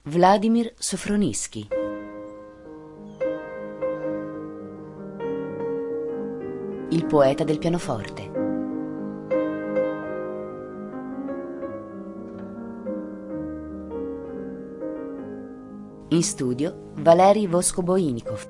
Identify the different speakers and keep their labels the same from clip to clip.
Speaker 1: Vladimir Sofronisky. Il poeta del pianoforte. In studio Valerij Voskoboinikov.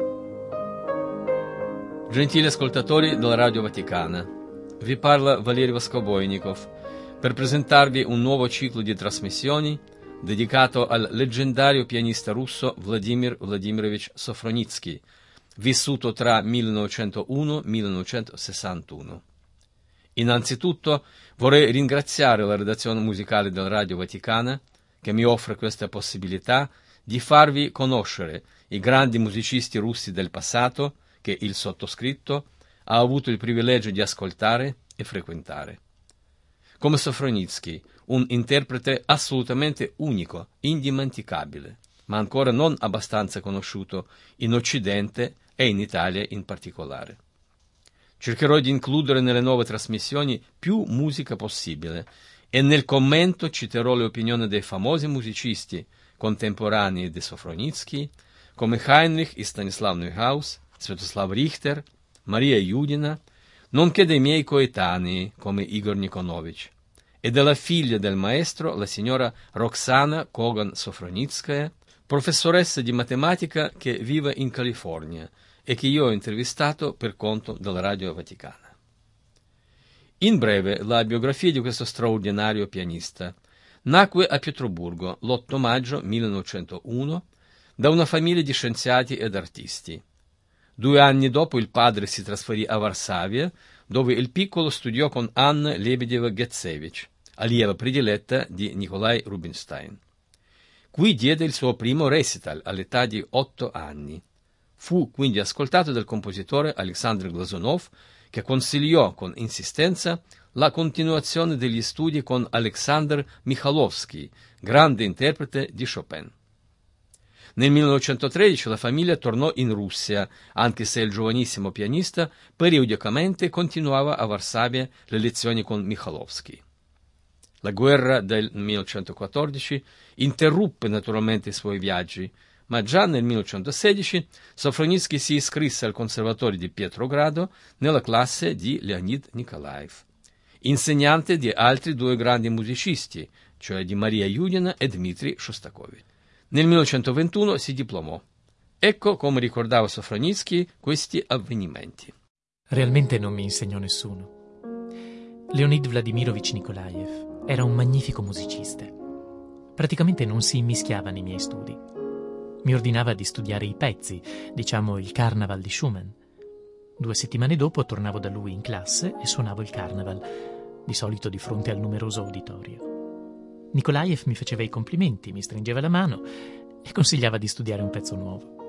Speaker 2: Gentili ascoltatori della Radio Vaticana, vi parla Valerij Voskoboinikov per presentarvi un nuovo ciclo di trasmissioni dedicato al leggendario pianista russo Vladimir Vladimirovich Sofronisky, vissuto tra 1901 e 1961. Innanzitutto vorrei ringraziare la redazione musicale della Radio Vaticana che mi offre questa possibilità di farvi conoscere i grandi musicisti russi del passato che il sottoscritto ha avuto il privilegio di ascoltare e frequentare. Come Sofronisky, un interprete assolutamente unico, indimenticabile, ma ancora non abbastanza conosciuto in Occidente e in Italia in particolare. Cercherò di includere nelle nuove trasmissioni più musica possibile e nel commento citerò le opinioni dei famosi musicisti contemporanei di Sofronisky come Heinrich e Stanislav Neuhaus, Sviatoslav Richter, Maria Judina, nonché dei miei coetanei come Igor Nikonovich e della figlia del maestro, la signora Roxana Kogan-Sofronitskaya, professoressa di matematica che vive in California e che io ho intervistato per conto della Radio Vaticana. In breve, la biografia di questo straordinario pianista. Nacque a Pietroburgo l'8 maggio 1901 da una famiglia di scienziati ed artisti. 2 anni dopo il padre si trasferì a Varsavia, dove il piccolo studiò con Anna Lebedeva-Getsevich, allieva prediletta di Nikolai Rubinstein. Qui diede il suo primo recital all'età di 8 anni. Fu quindi ascoltato dal compositore Alexandr Glazunov, che consigliò con insistenza la continuazione degli studi con Alexander Mikhailovsky, grande interprete di Chopin. Nel 1913 la famiglia tornò in Russia, anche se il giovanissimo pianista periodicamente continuava a Varsavia le lezioni con Mikhailovsky. La guerra del 1914 interruppe naturalmente i suoi viaggi, ma già nel 1916 Sofronisky si iscrisse al Conservatorio di Pietrogrado nella classe di Leonid Nikolaev, insegnante di altri 2 grandi musicisti, cioè di Maria Judina e Dmitry Shostakovich. Nel 1921 si diplomò. Ecco come ricordava Sofronisky questi avvenimenti.
Speaker 3: Realmente non mi insegnò nessuno. Leonid Vladimirovich Nikolaev era un magnifico musicista. Praticamente non si immischiava nei miei studi. Mi ordinava di studiare i pezzi, diciamo il Carnaval di Schumann. 2 settimane dopo tornavo da lui in classe e suonavo il Carnaval, di solito di fronte al numeroso uditorio. Nikolaev mi faceva i complimenti, mi stringeva la mano e consigliava di studiare un pezzo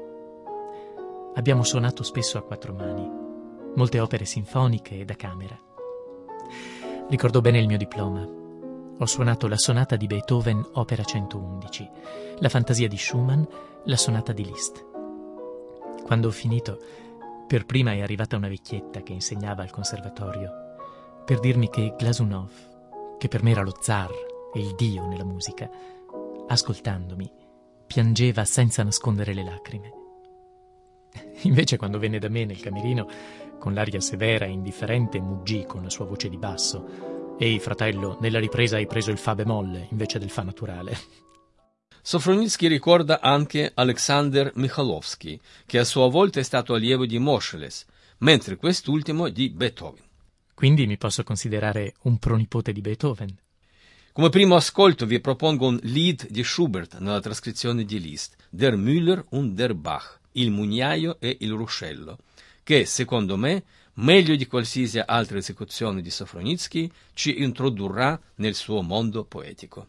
Speaker 3: nuovo. Abbiamo suonato spesso a 4 mani, molte opere sinfoniche e da camera. Ricordo bene il mio diploma. Ho suonato la sonata di Beethoven, opera 111, la fantasia di Schumann, la sonata di Liszt. Quando ho finito, per prima è arrivata una vecchietta che insegnava al conservatorio per dirmi che Glazunov, che per me era lo zar e il dio nella musica, ascoltandomi, piangeva senza nascondere le lacrime. Invece quando venne da me nel camerino, con l'aria severa e indifferente, muggì con la sua voce di basso: «Ehi, fratello, nella ripresa hai preso il fa bemolle invece del fa naturale».
Speaker 2: Sofronisky ricorda anche Alexander Mikhailovsky, che a sua volta è stato allievo di Moscheles, mentre quest'ultimo di Beethoven.
Speaker 3: Quindi mi posso considerare un pronipote di Beethoven?
Speaker 2: Come primo ascolto vi propongo un Lied di Schubert nella trascrizione di Liszt, Der Müller und der Bach, il mugnaio e il ruscello, che, secondo me, meglio di qualsiasi altra esecuzione di Sofronisky, ci introdurrà nel suo mondo poetico.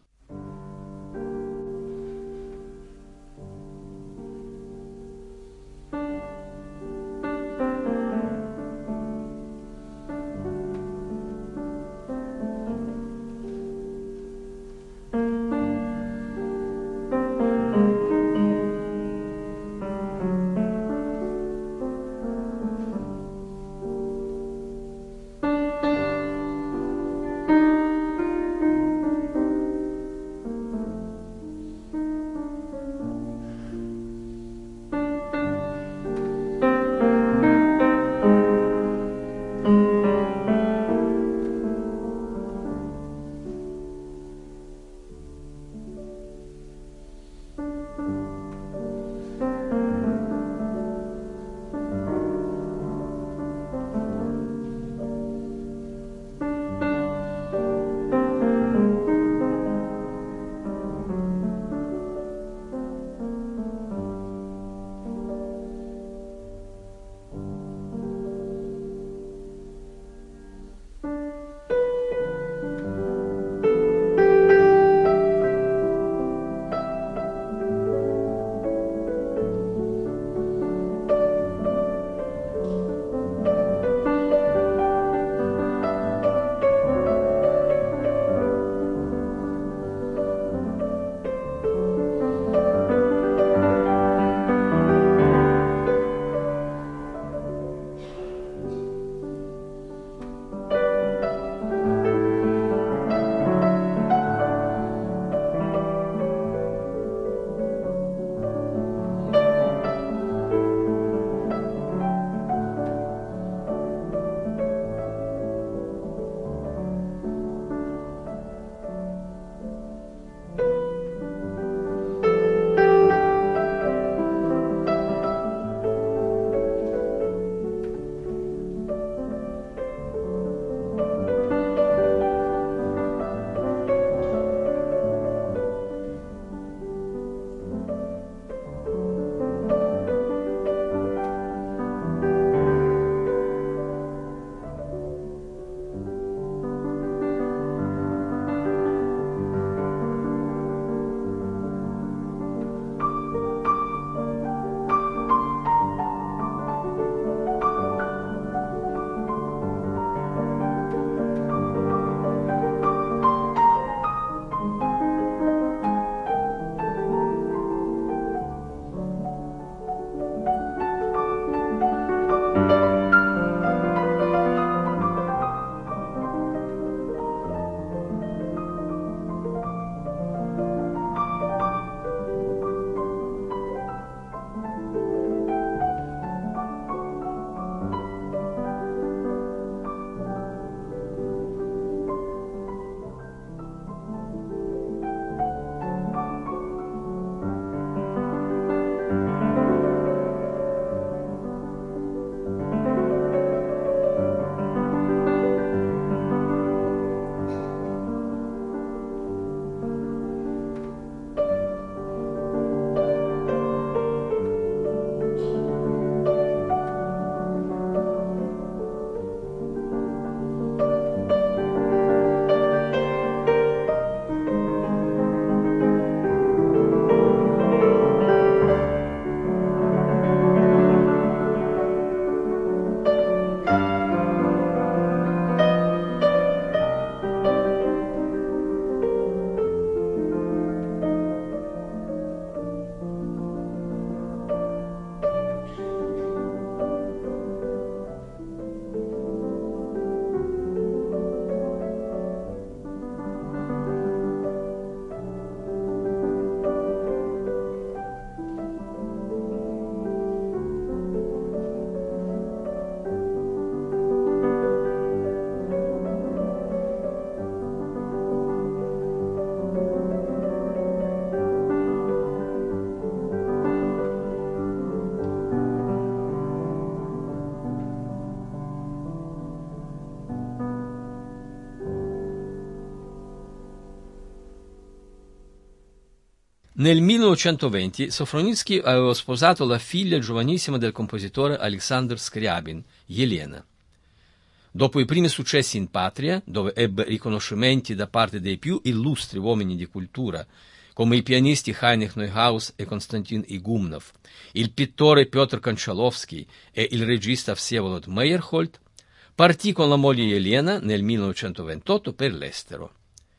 Speaker 2: Nel 1920 Sofronisky aveva sposato la figlia giovanissima del compositore Alexander Scriabin, Elena. Dopo i primi successi in patria, dove ebbe riconoscimenti da parte dei più illustri uomini di cultura, come i pianisti Heinrich Neuhaus e Konstantin Igumnov, il pittore Piotr Konchalovsky e il regista Vsevolod Meyerhold, partì con la moglie Elena nel 1928 per l'estero.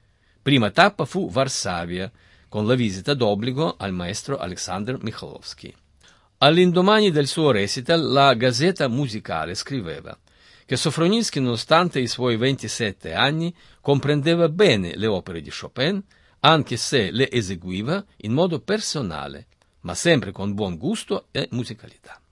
Speaker 2: Prima tappa fu Varsavia, con la visita d'obbligo al maestro Alexander Mikhailovsky. All'indomani del suo recital, la Gazzetta Musicale scriveva che Sofronisky, nonostante i suoi 27 anni, comprendeva bene le opere di Chopin, anche se le eseguiva in modo personale, ma sempre con buon gusto e musicalità.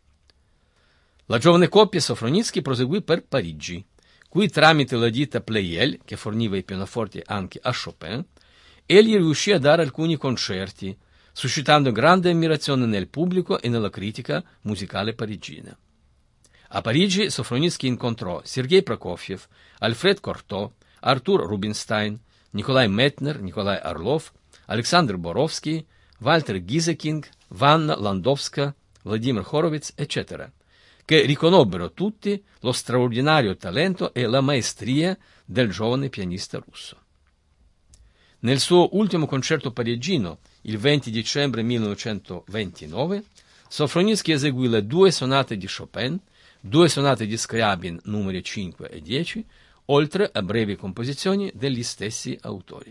Speaker 2: La giovane coppia Sofronisky proseguì per Parigi. Qui, tramite la ditta Pleyel, che forniva i pianoforti anche a Chopin, egli riuscì a dare alcuni concerti, suscitando grande ammirazione nel pubblico e nella critica musicale parigina. A Parigi Sofronisky incontrò Sergei Prokofiev, Alfred Cortot, Arthur Rubinstein, Nikolai Mettner, Nikolai Orlov, Alexander Borovsky, Walter Gieseking, Vanna Landowska, Vladimir Horowitz, eccetera, che riconobbero tutti lo straordinario talento e la maestria del giovane pianista russo. Nel suo ultimo concerto parigino, il 20 dicembre 1929, Sofronisky eseguì le 2 sonate di Chopin, 2 sonate di Scriabin numeri 5 e 10, oltre a brevi composizioni degli stessi autori.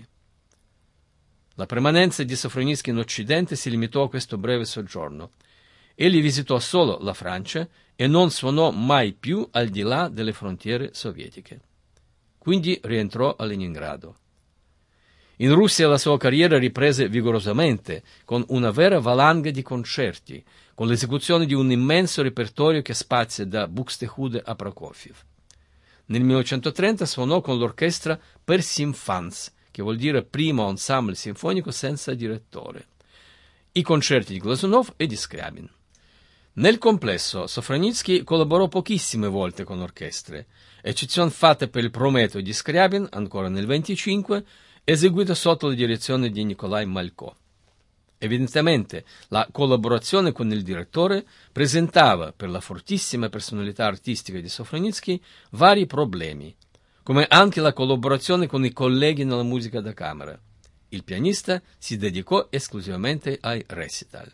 Speaker 2: La permanenza di Sofronisky in Occidente si limitò a questo breve soggiorno. Egli visitò solo la Francia e non suonò mai più al di là delle frontiere sovietiche. Quindi rientrò a Leningrado. In Russia la sua carriera riprese vigorosamente, con una vera valanga di concerti, con l'esecuzione di un immenso repertorio che spazia da Buxtehude a Prokofiev. Nel 1930 suonò con l'orchestra per Symphans, che vuol dire primo ensemble sinfonico senza direttore, i concerti di Glazunov e di Scriabin. Nel complesso, Sofronisky collaborò pochissime volte con orchestre, eccezione fatta per il Prometeo di Scriabin, ancora nel 1925, eseguito sotto la direzione di Nikolai Malko. Evidentemente, la collaborazione con il direttore presentava, per la fortissima personalità artistica di Sofronisky, vari problemi, come anche la collaborazione con i colleghi nella musica da camera. Il pianista si dedicò esclusivamente ai recital.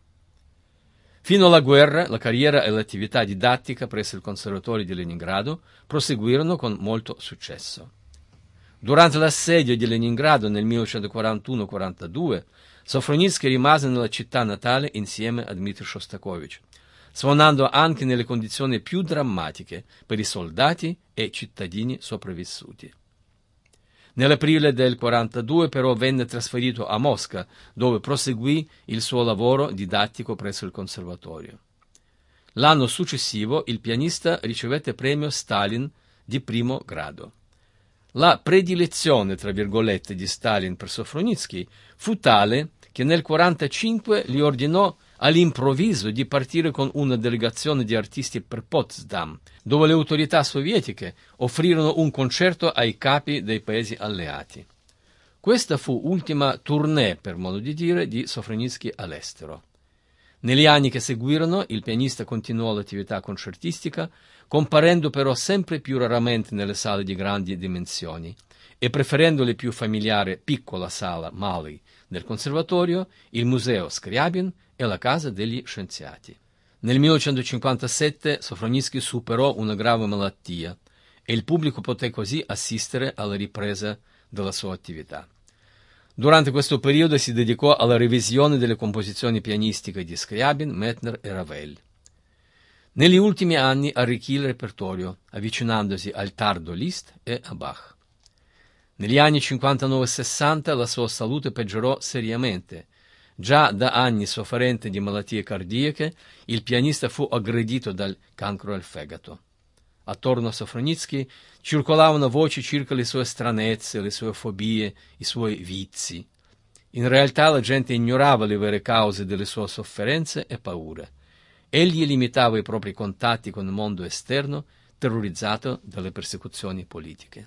Speaker 2: Fino alla guerra, la carriera e l'attività didattica presso il Conservatorio di Leningrado proseguirono con molto successo. Durante l'assedio di Leningrado nel 1941-42, Sofronisky rimase nella città natale insieme a Dmitry Shostakovich, suonando anche nelle condizioni più drammatiche per i soldati e cittadini sopravvissuti. Nell'aprile del 1942 però venne trasferito a Mosca, dove proseguì il suo lavoro didattico presso il conservatorio. L'anno successivo il pianista ricevette premio Stalin di primo grado. La predilezione, tra virgolette, di Stalin per Sofronisky fu tale che nel 1945 gli ordinò all'improvviso di partire con una delegazione di artisti per Potsdam, dove le autorità sovietiche offrirono un concerto ai capi dei paesi alleati. Questa fu l'ultima tournée, per modo di dire, di Sofronisky all'estero. Negli anni che seguirono il pianista continuò l'attività concertistica, comparendo però sempre più raramente nelle sale di grandi dimensioni e preferendo le più familiare piccola sala Mali del conservatorio, il museo Scriabin e la casa degli scienziati. Nel 1957 Sofronisky superò una grave malattia e il pubblico poté così assistere alla ripresa della sua attività. Durante questo periodo si dedicò alla revisione delle composizioni pianistiche di Scriabin, Mettner e Ravel. Negli ultimi anni arricchì il repertorio, avvicinandosi al tardo Liszt e a Bach. Negli anni 59-60 la sua salute peggiorò seriamente. Già da anni sofferente di malattie cardiache, il pianista fu aggredito dal cancro al fegato. Attorno a Sofronisky circolavano voci circa le sue stranezze, le sue fobie, i suoi vizi. In realtà la gente ignorava le vere cause delle sue sofferenze e paure. Egli limitava i propri contatti con il mondo esterno, terrorizzato dalle persecuzioni politiche.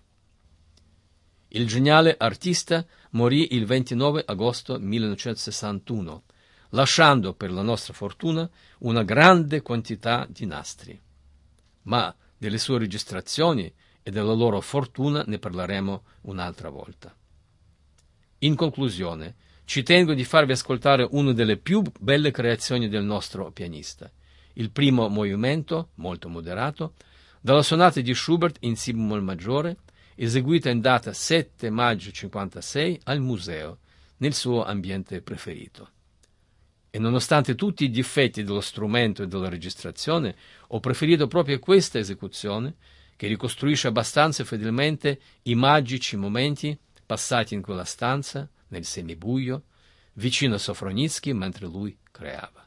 Speaker 2: Il geniale artista morì il 29 agosto 1961, lasciando per la nostra fortuna una grande quantità di nastri. Ma delle sue registrazioni e della loro fortuna ne parleremo un'altra volta. In conclusione, ci tengo di farvi ascoltare una delle più belle creazioni del nostro pianista, il primo movimento, molto moderato, dalla sonata di Schubert in si bemolle maggiore, eseguita in data 7 maggio 1956 al museo, nel suo ambiente preferito. E nonostante tutti i difetti dello strumento e della registrazione, ho preferito proprio questa esecuzione, che ricostruisce abbastanza fedelmente i magici momenti passati in quella stanza, nel semibuio, vicino a Sofronisky mentre lui creava.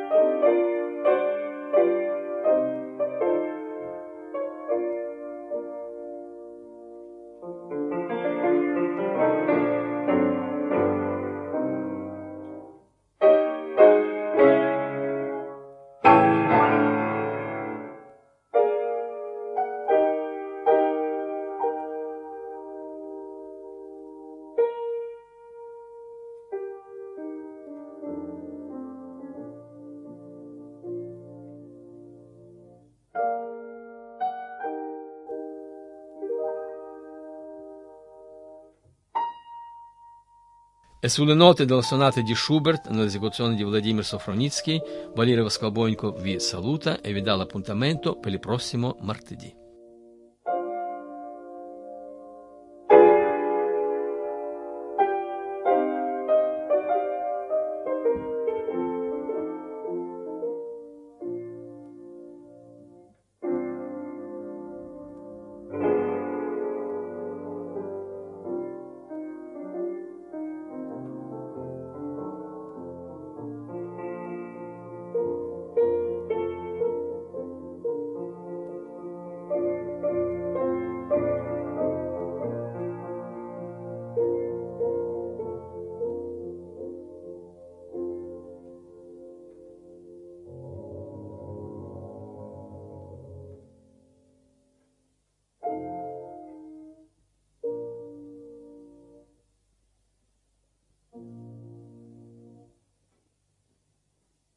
Speaker 2: E sulle note della sonata di Schubert, nell'esecuzione di Vladimir Sofronitsky, Valery Voskobойnikov vi saluta e vi dà l'appuntamento per il prossimo martedì.